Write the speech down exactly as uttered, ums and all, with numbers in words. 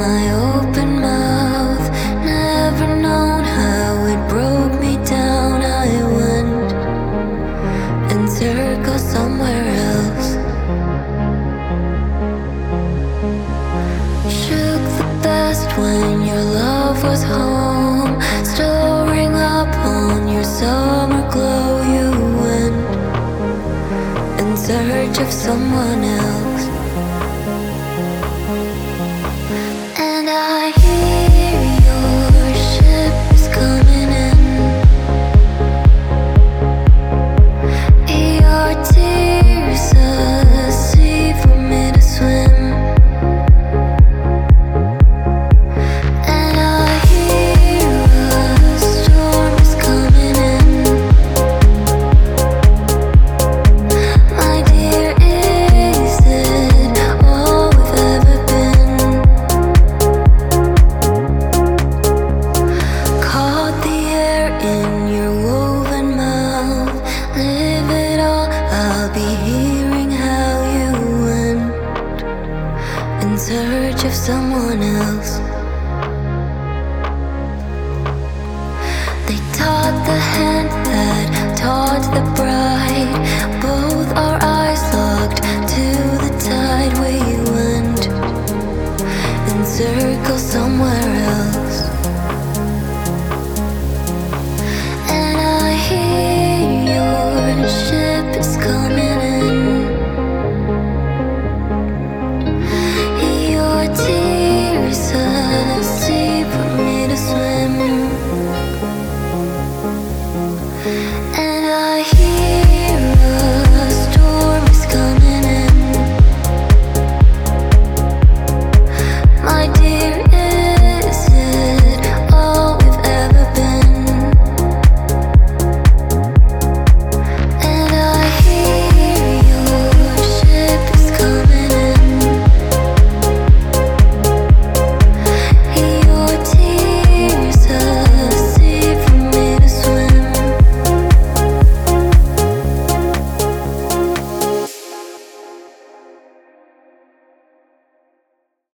my open mouth, never known how it broke me down. I went in circles somewhere else. Shook the best when your love was home, storing up on your summer glow. You went in search of someone else. And I hear your ship is coming in. Your tears a sea for me to swim. And I hear a storm is coming in. My dear, is it all we've ever been? Caught the air in your woven mouth. Live it all, I'll be hearing how you went in search of someone else. They taught the hand that taught the bride. Both our eyes locked to the tide. We went in circles somewhere else. And I hear your ship is coming in. Your tears a sea for me to swim. And I hear